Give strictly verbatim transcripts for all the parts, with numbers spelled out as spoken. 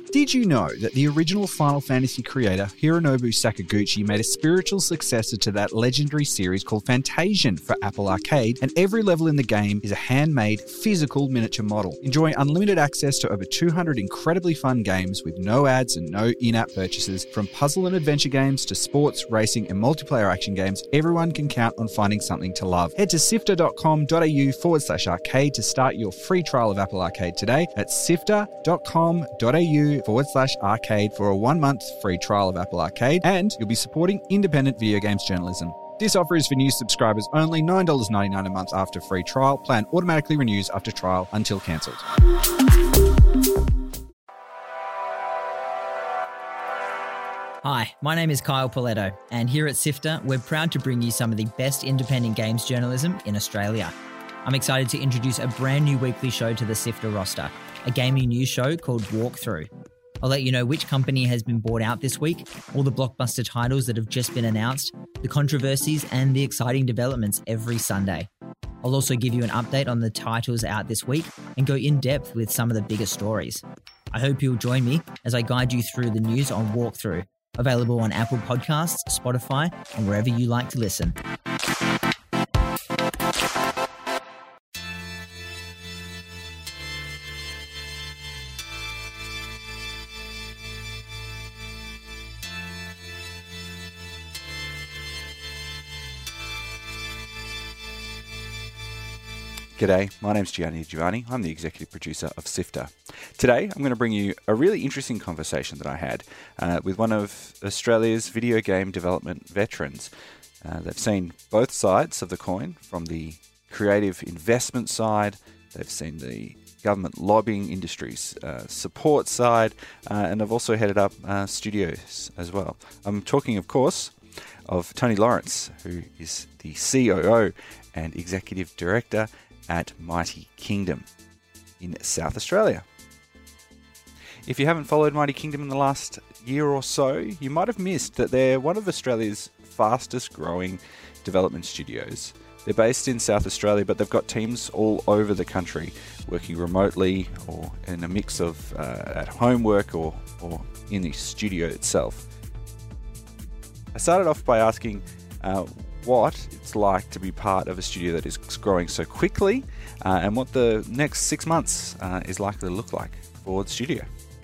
Did you know that the original Final Fantasy creator, Hironobu Sakaguchi, made a spiritual successor to that legendary series called Fantasian for Apple Arcade, and every level in the game is a handmade, physical miniature model. Enjoy unlimited access to over two hundred incredibly fun games with no ads and no in-app purchases. From puzzle and adventure games to sports, racing, and multiplayer action games, everyone can count on finding something to love. Head to sifter.com.au forward slash arcade to start your free trial of Apple Arcade today. That's sifter.com.au forward slash arcade for a one-month free trial of Apple Arcade, and you'll be supporting independent video games journalism. This offer is for new subscribers only, nine dollars ninety-nine a month after free trial. Plan automatically renews after trial until cancelled. Hi, my name is Kyle Pauletto, and here at Sifter, we're proud to bring you some of the best independent games journalism in Australia. I'm excited to introduce a brand new weekly show to the Sifter roster, a gaming news show called Walkthrough. I'll let you know which company has been bought out this week, all the blockbuster titles that have just been announced, the controversies and the exciting developments every Sunday. I'll also give you an update on the titles out this week and go in depth with some of the biggest stories. I hope you'll join me as I guide you through the news on Walkthrough, available on Apple Podcasts, Spotify, and wherever you like to listen. G'day, my name's Gianni Giovanni. I'm the executive producer of Sifter. Today, I'm going to bring you a really interesting conversation that I had uh, with one of Australia's video game development veterans. Uh, they've seen both sides of the coin, from the creative investment side, they've seen the government lobbying industry's uh, support side, uh, and they've also headed up uh, studios as well. I'm talking, of course, of Tony Lawrence, who is the C O O and executive director at Mighty Kingdom in South Australia. If you haven't followed Mighty Kingdom in the last year or so, you might have missed that they're one of Australia's fastest growing development studios. They're based in South Australia, but they've got teams all over the country working remotely or in a mix of uh, at home work or, or in the studio itself. I started off by asking uh, what it's like to be part of a studio that is growing so quickly, uh, and what the next six months uh, is likely to look like for the studio.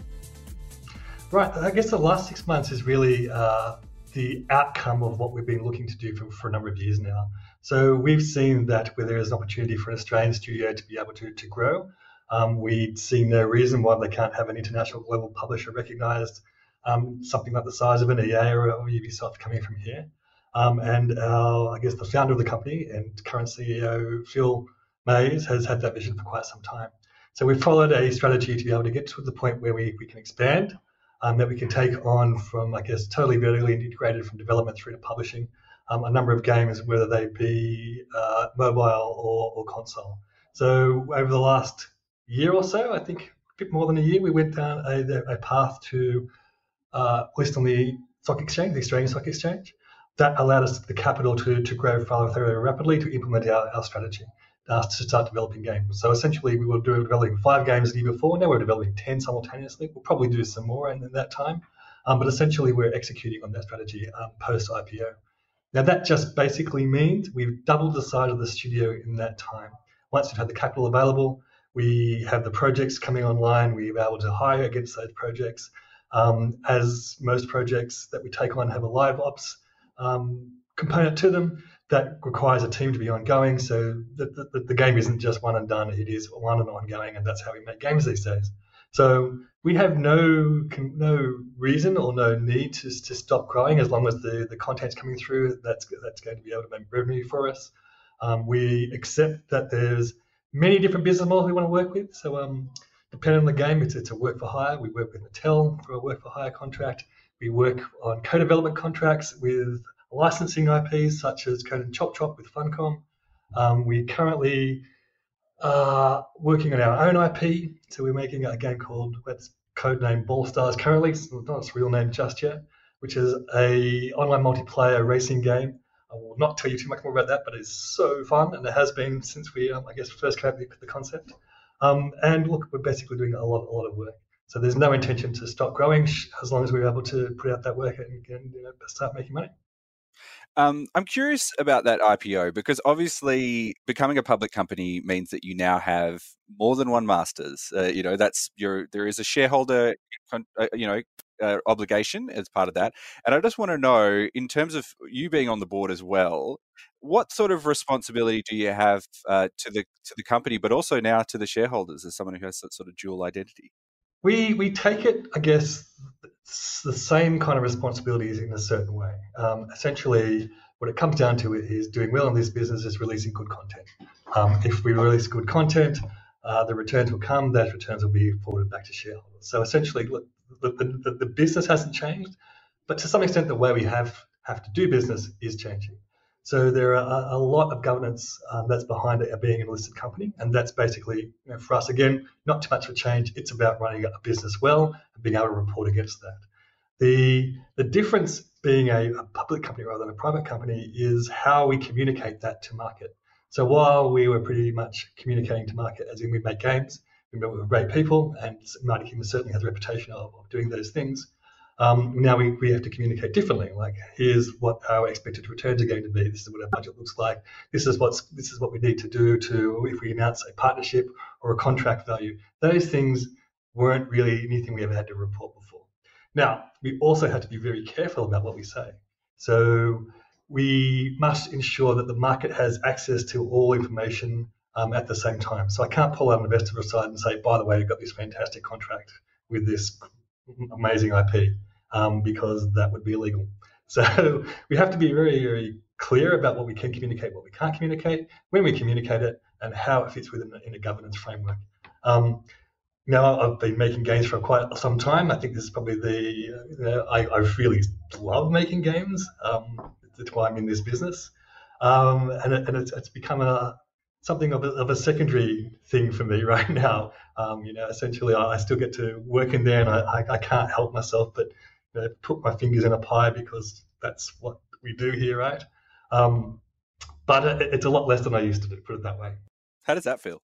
Right, I guess the last six months is really uh, the outcome of what we've been looking to do for, for a number of years now. So we've seen that where there is an opportunity for an Australian studio to be able to, to grow, um, we see no reason why they can't have an international level publisher recognised, um, something like the size of an E A or Ubisoft coming from here. Um, and our, I guess the founder of the company and current C E O, Phil Mays, has had that vision for quite some time. So we've followed a strategy to be able to get to the point where we, we can expand, um, that we can take on from, I guess, totally vertically integrated from development through to publishing, um, a number of games, whether they be uh, mobile or, or console. So over the last year or so, I think a bit more than a year, we went down a, a path to uh, list on the stock exchange, the Australian Stock Exchange. That allowed us the capital to, to grow far very rapidly to implement our, our strategy, uh, to start developing games. So essentially, we were doing, developing five games the year before. Now we're developing ten simultaneously. We'll probably do some more in, in that time. Um, but essentially, we're executing on that strategy um, post-I P O. Now, that just basically means we've doubled the size of the studio in that time. Once we've had the capital available, we have the projects coming online. We're able to hire against those projects. Um, as most projects that we take on have a live ops Um, component to them that requires a team to be ongoing. So the, the, the game isn't just one and done, it is one and ongoing, and that's how we make games these days. So we have no no reason or no need to, to stop growing as long as the, the content's coming through. That's that's going to be able to make revenue for us. Um, we accept that there's many different business models we want to work with. So um, depending on the game, it's, it's a work for hire. We work with Mattel for a work for hire contract. We work on co-development contracts with licensing I Ps such as Code and Chop Chop with Funcom. Um, we currently are working on our own I P, so we're making a game called, that's codenamed Ball Stars currently, it's not its real name just yet, which is a online multiplayer racing game. I will not tell you too much more about that, but it's so fun, and it has been since we, um, I guess, first came up with the concept. Um, and look, we're basically doing a lot, a lot of work. So there's no intention to stop growing as long as we're able to put out that work and, and you know, start making money. Um, I'm curious about that I P O because obviously becoming a public company means that you now have more than one masters. Uh, you know, that's your there is a shareholder, uh, you know, uh, obligation as part of that. And I just want to know, in terms of you being on the board as well, what sort of responsibility do you have uh, to the to the company, but also now to the shareholders as someone who has that sort of dual identity? We we take it, I guess, the same kind of responsibilities in a certain way. Um, essentially, what it comes down to is doing well in this business is releasing good content. Um, if we release good content, uh, the returns will come. Those returns will be forwarded back to shareholders. So essentially, look, the, the, the business hasn't changed, but to some extent, the way we have have to do business is changing. So there are a lot of governance um, that's behind it being a listed company, and that's basically, you know, for us, again, not too much of a change. It's about running a business well and being able to report against that. The the difference being a, a public company rather than a private company is how we communicate that to market. So while we were pretty much communicating to market as in we make games, we met with great people, and Mighty Kingdom certainly has a reputation of, of doing those things. Um, now we, we have to communicate differently. Like, here's what our expected returns are going to be. This is what our budget looks like. This is what's this is what we need to do to if we announce a partnership or a contract value. Those things weren't really anything we ever had to report before. Now we also had to be very careful about what we say. So we must ensure that the market has access to all information um, at the same time. So I can't pull out an investor aside and say, by the way, you've got this fantastic contract with this amazing I P, um, because that would be illegal. So we have to be very, very clear about what we can communicate, what we can't communicate, when we communicate it, and how it fits within a, in a governance framework. Um, now, I've been making games for quite some time. I think this is probably the, you know, I, I really love making games. Um, that's why I'm in this business. Um, and it, and it's, it's become a something of a, of a secondary thing for me right now. Um, you know, essentially, I, I still get to work in there, and I, I, I can't help myself but, you know, put my fingers in a pie because that's what we do here, right? Um, but it, it's a lot less than I used to do, put it that way. How does that feel?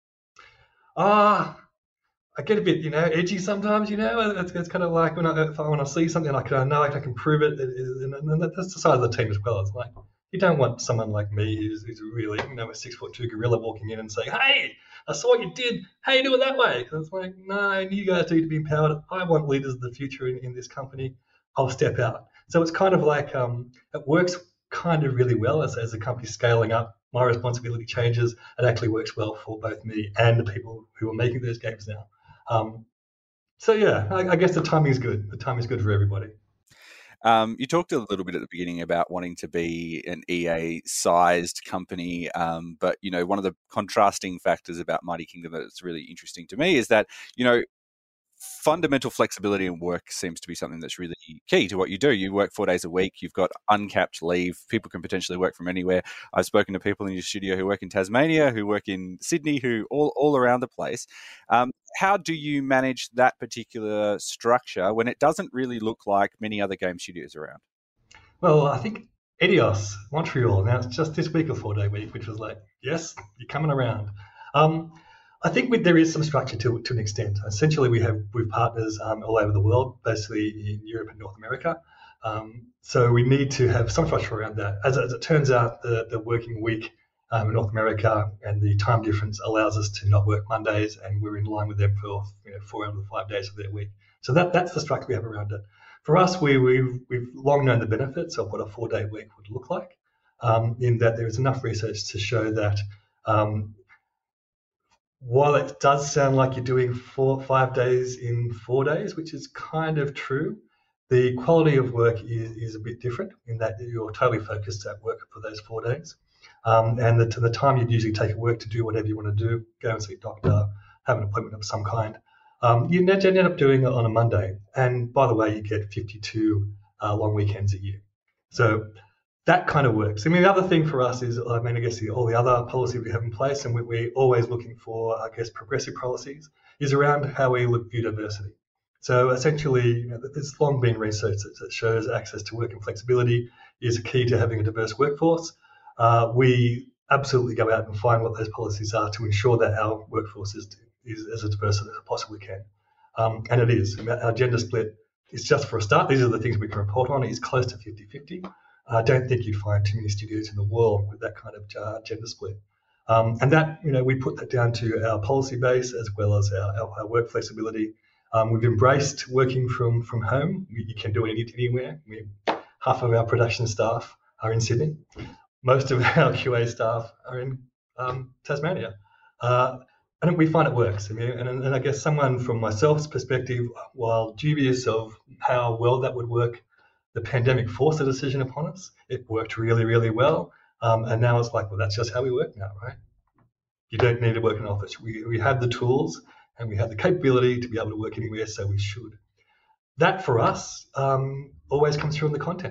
Ah, uh, I get a bit, you know, edgy sometimes. You know, it's, it's kind of like when I if I, when I see something, I can I know I can prove it, and, and that's the side of the team as well. It's like, you don't want someone like me who's, who's really, you know, a six foot two gorilla walking in and saying, "Hey, I saw what you did. How you do it that way?" It's like, no, you guys need to be empowered. I want leaders of the future in, in this company. I'll step out. So it's kind of like um, it works kind of really well as as the company's scaling up. My responsibility changes. It actually works well for both me and the people who are making those games now. Um, so yeah, I, I guess the timing is good. The timing is good for everybody. Um, you talked a little bit at the beginning about wanting to be an E A-sized company, um, but you know, one of the contrasting factors about Mighty Kingdom that's really interesting to me is that, you know, fundamental flexibility in work seems to be something that's really key to what you do. You work four days a week. You've got uncapped leave. People can potentially work from anywhere. I've spoken to people in your studio who work in Tasmania, who work in Sydney, who all, all around the place. Um, how do you manage that particular structure when it doesn't really look like many other game studios around? Well, I think Edios, Montreal, now it's just this week a four-day week, which was like, yes, you're coming around. Um, I think we, there is some structure to to an extent. Essentially, we have we've partners um, all over the world, basically in Europe and North America. Um, so we need to have some structure around that. As, as it turns out, the, the working week um, in North America and the time difference allows us to not work Mondays, and we're in line with them for, you know, four out of the five days of their week. So that that's the structure we have around it. For us, we, we've, we've long known the benefits of what a four-day week would look like, um, in that there is enough research to show that um, while it does sound like you're doing four, five days in four days, which is kind of true, the quality of work is, is a bit different in that you're totally focused at work for those four days. Um, and the, to the time you'd usually take at work to do whatever you want to do, go and see a doctor, have an appointment of some kind, um, you end up doing it on a Monday. And by the way, you get fifty-two uh, long weekends a year. So that kind of works. I mean, the other thing for us is, I mean, I guess the, all the other policies we have in place, and we, we're always looking for, I guess, progressive policies, is around how we look view diversity. So essentially, you know, there's long been research that, that shows access to work and flexibility is a key to having a diverse workforce. Uh, we absolutely go out and find what those policies are to ensure that our workforce is, is as diverse as it possibly can. Um, and it is. Our gender split is just for a start. These are the things we can report on. It is close to fifty-fifty. I don't think you'd find too many studios in the world with that kind of uh, gender split. Um, and that, you know, we put that down to our policy base as well as our, our, our work flexibility. Um, we've embraced working from, from home. You can do it anywhere. We, half of our production staff are in Sydney. Most of our Q A staff are in um, Tasmania. Uh, and we find it works. I mean, and, and I guess someone from myself's perspective, while dubious of how well that would work, the pandemic forced a decision upon us. It worked really, really well. Um, and now it's like, well, that's just how we work now, right? You don't need to work in an office. We, we have the tools and we have the capability to be able to work anywhere, so we should. That, for us, um, always comes through in the content.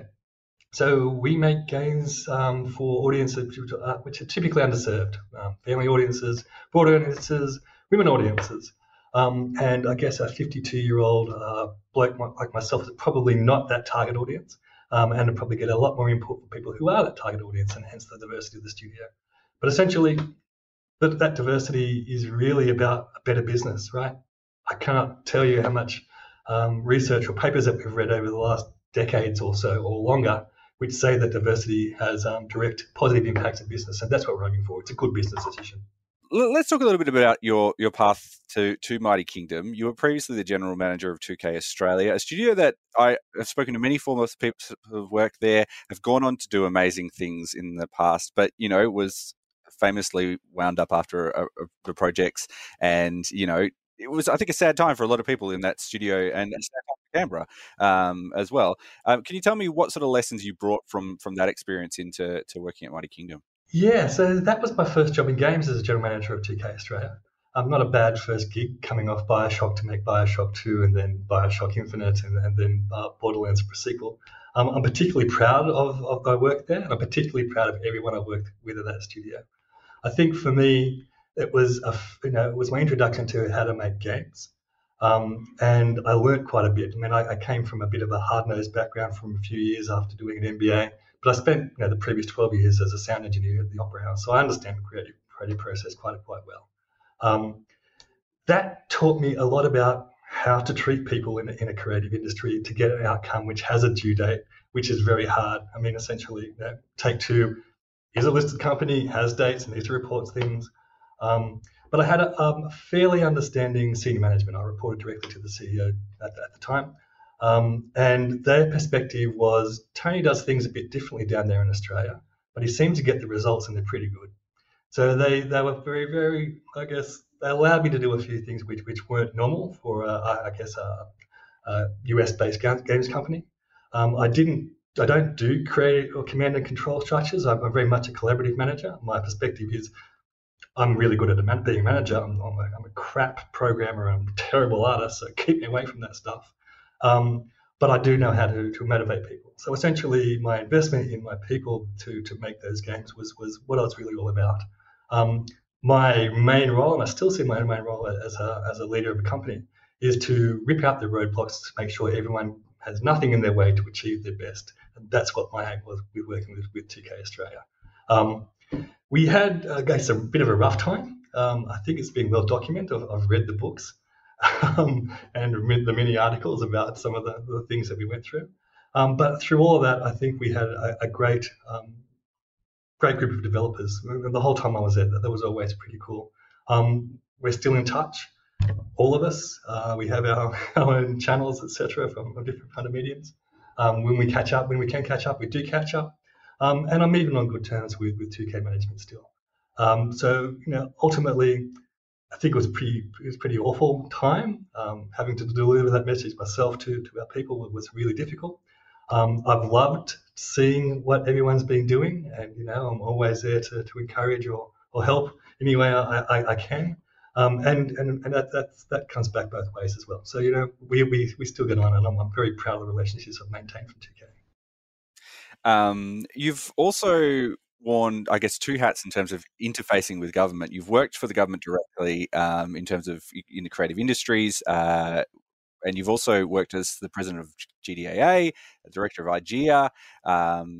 So we make games um, for audiences which are typically underserved, um, family audiences, broad audiences, women audiences. Um, and I guess a fifty-two-year-old uh, bloke like myself is probably not that target audience, um, and probably get a lot more input from people who are that target audience, and hence the diversity of the studio. But essentially, that, that diversity is really about a better business, right? I cannot tell you how much um, research or papers that we've read over the last decades or so or longer, which say that diversity has um, direct positive impacts in business, and that's what we're aiming for. It's a good business decision. Let's talk a little bit about your, your path to, to Mighty Kingdom. You were previously the general manager of two K Australia, a studio that I have spoken to many former people who have worked there, have gone on to do amazing things in the past, but, you know, was famously wound up after a, a, the projects. And, you know, it was, I think, a sad time for a lot of people in that studio, and a sad time for Canberra um, as well. Um, can you tell me what sort of lessons you brought from, from that experience into to working at Mighty Kingdom? Yeah, so that was my first job in games as a general manager of two K Australia. Um, not a bad first gig, coming off Bioshock to make Bioshock two and then Bioshock Infinite and, and then uh, Borderlands for sequel. Um, I'm particularly proud of, of my work there, and I'm particularly proud of everyone I worked with at that studio. I think for me, it was a, you know it was my introduction to how to make games, um, and I learned quite a bit. I mean, I, I came from a bit of a hard-nosed background from a few years after doing an M B A. But I spent you know, the previous twelve years as a sound engineer at the Opera House, so I understand the creative, creative process quite quite well. Um, that taught me a lot about how to treat people in a, in a creative industry to get an outcome which has a due date, which is very hard. I mean, essentially, you know, Take-Two is a listed company, has dates, and needs to report things. Um, but I had a, um, a fairly understanding senior management. I reported directly to the C E O at, at the time. Um, and their perspective was Tony does things a bit differently down there in Australia, but he seems to get the results and they're pretty good. So they, they were very, very, I guess, they allowed me to do a few things which, which weren't normal for, uh, I guess, a, a U S-based games company. Um, I didn't, I don't do create or command and control structures. I'm, I'm very much a collaborative manager. My perspective is I'm really good at man- being a manager. I'm, I'm, a, I'm a crap programmer. I'm a terrible artist, so keep me away from that stuff. Um, but I do know how to, to motivate people. So essentially, my investment in my people to to make those games was was what I was really all about. Um, my main role, and I still see my main role as a as a leader of a company, is to rip out the roadblocks to make sure everyone has nothing in their way to achieve their best. And that's what my aim was with working with, with two K Australia. Um, we had, I guess, a bit of a rough time. Um, I think it's been well documented. I've, I've read the books. Um, and read the many articles about some of the, the things that we went through. Um, but through all of that, I think we had a, a great um, great group of developers. The whole time I was there, that was always pretty cool. Um, we're still in touch, all of us. Uh, we have our, our own channels, et cetera, from, from different kind of mediums. Um, when we catch up, when we can catch up, we do catch up. Um, and I'm even on good terms with, with two K management still. Um, so, you know, ultimately, I think it was a pretty, it was a pretty awful time. Um, having to deliver that message myself to, to our people was really difficult. Um, I've loved seeing what everyone's been doing, and you know I'm always there to, to encourage or, or help any way I, I, I can. Um, and and, and that, that that comes back both ways as well. So you know we we, we still get on, and I'm, I'm very proud of the relationships I've maintained from two K. Um, you've also worn, I guess, two hats in terms of interfacing with government. You've worked for the government directly um, in terms of in the creative industries, uh, and you've also worked as the president of G D A A, the director of IGEA. Um,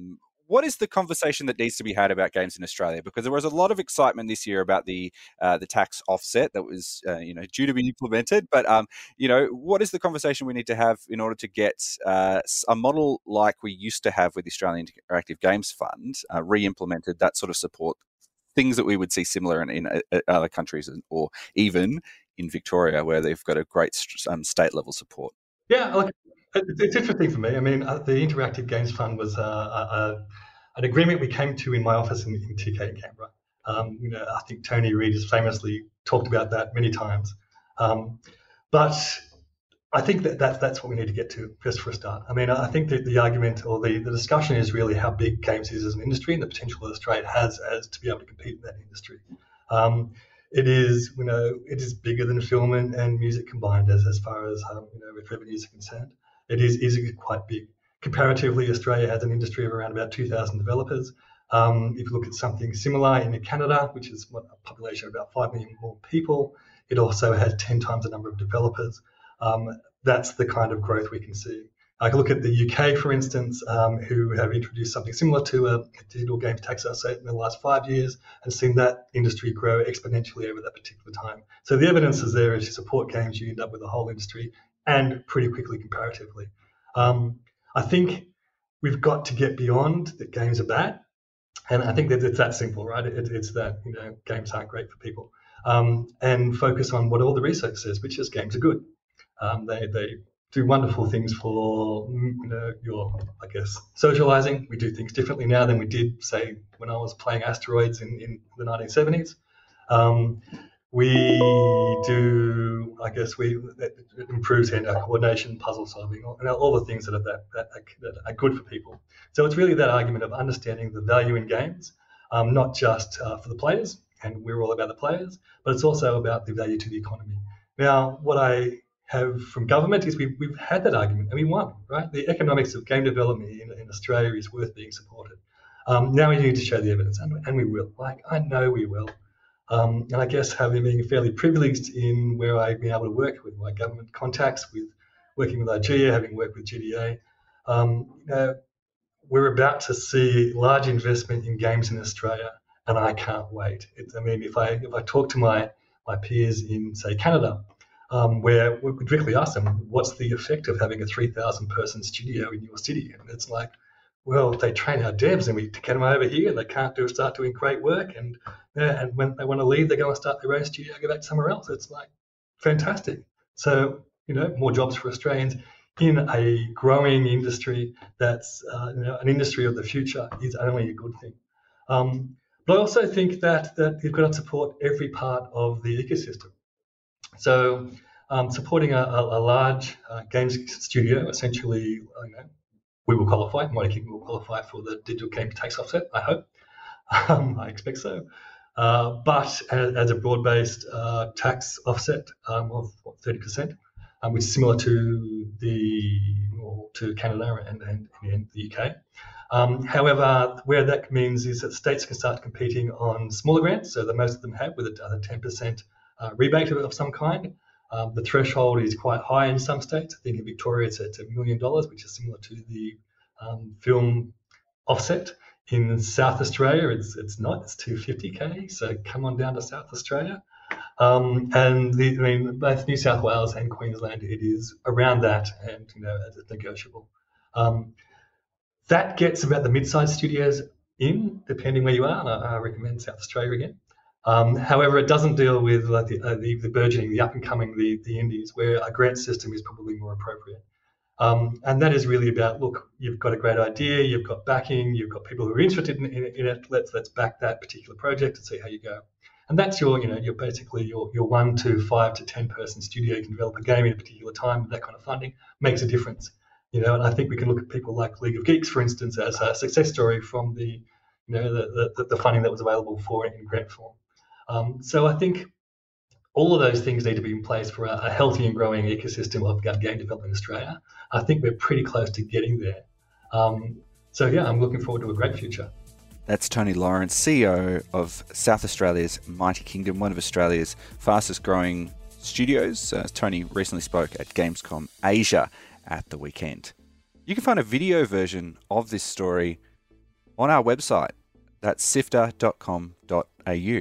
what is the conversation that needs to be had about games in Australia? Because there was a lot of excitement this year about the uh, the tax offset that was uh, you know due to be implemented. But um, you know, what is the conversation we need to have in order to get uh, a model like we used to have with the Australian Interactive Games Fund uh, re-implemented, that sort of support, things that we would see similar in, in uh, other countries, or even in Victoria, where they've got a great um, state level support? Yeah, look, it's interesting for me. I mean, uh, the Interactive Games Fund was uh, a, a, an agreement we came to in my office in, in T K in Canberra. Um, you know, I think Tony Reid has famously talked about that many times. Um, but I think that, that that's what we need to get to just for a start. I mean, I think that the argument or the, the discussion is really how big games is as an industry and the potential that Australia has as to be able to compete in that industry. Um, it is, you know, it is bigger than film and, and music combined as, as far as, um, you know, with revenues are concerned. It is, is quite big. Comparatively, Australia has an industry of around about two thousand developers. Um, if you look at something similar in Canada, which is a population of about five million more people, it also has ten times the number of developers. Um, that's the kind of growth we can see. I can look at the U K, for instance, um, who have introduced something similar to a digital games tax offset in the last five years and seen that industry grow exponentially over that particular time. So the evidence is there. As you support games, you end up with a whole industry, and pretty quickly comparatively. Um, I think we've got to get beyond that games are bad. And I think that it's that simple, right? It, it's that, you know, games aren't great for people. Um, and focus on what all the research says, which is games are good. Um, they they do wonderful things for, you know, your, I guess, socializing. We do things differently now than we did, say, when I was playing Asteroids in, in the nineteen seventies. Um, we do, I guess, we it improves hand-eye coordination, puzzle solving, all, all the things that are that, that, that are good for people. So it's really that argument of understanding the value in games, um, not just uh, for the players, and we're all about the players, but it's also about the value to the economy. Now, what I have from government is we've, we've had that argument and we won, right? The economics of game development in, in Australia is worth being supported. Um, now we need to show the evidence, and, and we will. Like, I know we will. Um, and I guess having been fairly privileged in where I've been able to work with my government contacts, with working with I G A, having worked with G D A, um, you know, we're about to see large investment in games in Australia, and I can't wait. It, I mean, if I if I talk to my my peers in, say, Canada, um, where we directly ask them, what's the effect of having a three thousand person studio in your city? And it's like, well, they train our devs and we get them over here. They can't do start doing great work, and yeah, and when they want to leave, they go and start their own studio, go back somewhere else. It's like fantastic. So, you know, more jobs for Australians in a growing industry that's uh, you know, an industry of the future is only a good thing. Um, but I also think that that you've got to support every part of the ecosystem. So um, supporting a, a, a large uh, games studio, essentially, you know, we will qualify, Mighty Kingdom will qualify for the digital game tax offset, I hope. Um, I expect so. Uh, but as, as a broad-based uh, tax offset um, of what, thirty percent, um, which is similar to the or to Canada and, and, and the U K. Um, however, where that means is that states can start competing on smaller grants, so that most of them have, with a, a ten percent uh, rebate of, of some kind. Um, the threshold is quite high in some states. I think in Victoria it's at a million dollars, which is similar to the um, film offset. In South Australia, it's it's not. It's two hundred fifty K. So come on down to South Australia, um, and the, I mean both New South Wales and Queensland, it is around that, and you know it's negotiable. Um, that gets about the mid-sized studios in, depending where you are. And I, I recommend South Australia again. Um, however, it doesn't deal with like the, uh, the the burgeoning, the up and coming, the the indies, where a grant system is probably more appropriate. Um, and that is really about, look, you've got a great idea, you've got backing, you've got people who are interested in, in, in it. Let's let's back that particular project and see how you go. And that's your, you know, you're basically your your one to five to ten person studio. You can develop a game in a particular time with that kind of funding, makes a difference. You know, and I think we can look at people like League of Geeks, for instance, as a success story from the, you know, the the, the funding that was available for it in grant form. Um, so I think all of those things need to be in place for a, a healthy and growing ecosystem of game development in Australia. I think we're pretty close to getting there. Um, so, yeah, I'm looking forward to a great future. That's Tony Lawrence, C E O of South Australia's Mighty Kingdom, one of Australia's fastest growing studios. Uh, Tony recently spoke at Gamescom Asia at the weekend. You can find a video version of this story on our website. That's sifter dot com dot a u.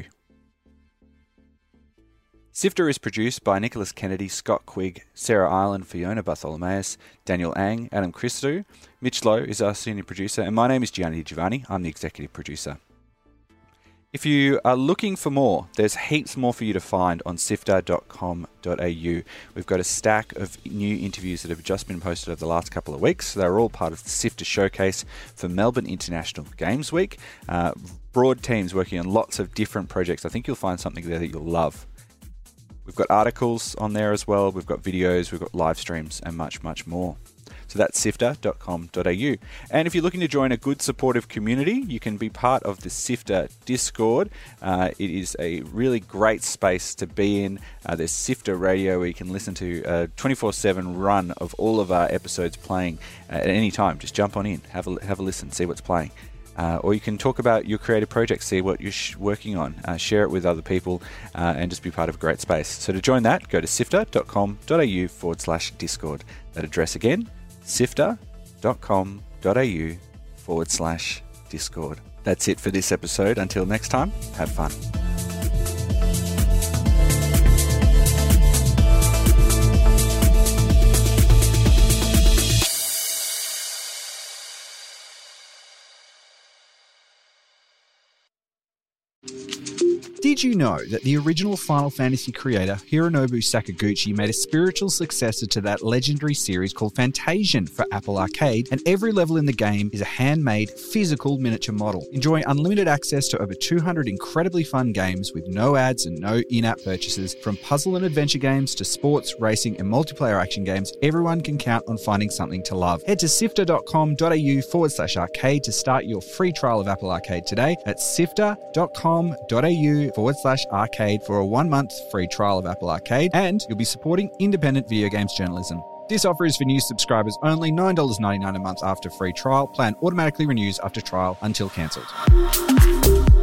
Sifter is produced by Nicholas Kennedy, Scott Quigg, Sarah Ireland, Fiona Bartholomaeus, Daniel Ang, Adam Christou. Mitch Lowe is our senior producer, and my name is Gianni Giovanni. I'm the executive producer. If you are looking for more, there's heaps more for you to find on sifter dot com dot a u. We've got a stack of new interviews that have just been posted over the last couple of weeks. They're all part of the Sifter Showcase for Melbourne International Games Week. Uh, broad teams working on lots of different projects. I think you'll find something there that you'll love. We've got articles on there as well. We've got videos, we've got live streams, and much, much more. So that's sifter dot com dot a u. And if you're looking to join a good supportive community, you can be part of the Sifter Discord. Uh, it is a really great space to be in. Uh, there's Sifter Radio where you can listen to a twenty-four seven run of all of our episodes playing uh, at any time. Just jump on in, have a, have a listen, see what's playing. Uh, or you can talk about your creative projects, see what you're sh- working on, uh, share it with other people, uh, and just be part of a great space. So to join that, go to sifter dot com dot a u forward slash Discord. That address again, sifter dot com dot a u forward slash Discord. That's it for this episode. Until next time, have fun. Did you know that the original Final Fantasy creator, Hironobu Sakaguchi, made a spiritual successor to that legendary series called Fantasian for Apple Arcade, and every level in the game is a handmade, physical miniature model? Enjoy unlimited access to over two hundred incredibly fun games with no ads and no in-app purchases. From puzzle and adventure games to sports, racing, and multiplayer action games, everyone can count on finding something to love. Head to sifter dot com dot a u forward slash arcade to start your free trial of Apple Arcade today. That's sifter dot com dot a u forward slash arcade for a one-month free trial of Apple Arcade, and you'll be supporting independent video games journalism. This offer is for new subscribers only, nine dollars ninety-nine a month after free trial. Plan automatically renews after trial until cancelled.